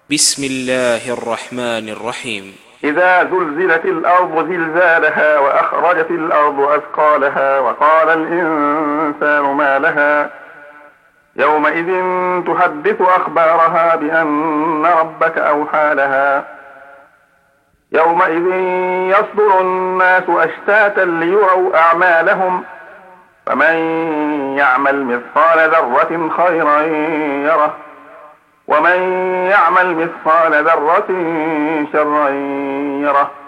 بسم الله الرحمن الرحيم. إذا زلزلت الأرض زلزالها وأخرجت الأرض أثقالها وقال الإنسان ما لها يومئذ تحدث أخبارها بأن ربك أوحى لها يومئذ يصدر الناس أشتاتا ليروا أعمالهم فمن يعمل مثقال ذرة خيرا يره ومن يعمل مثقال ذرة شرا يره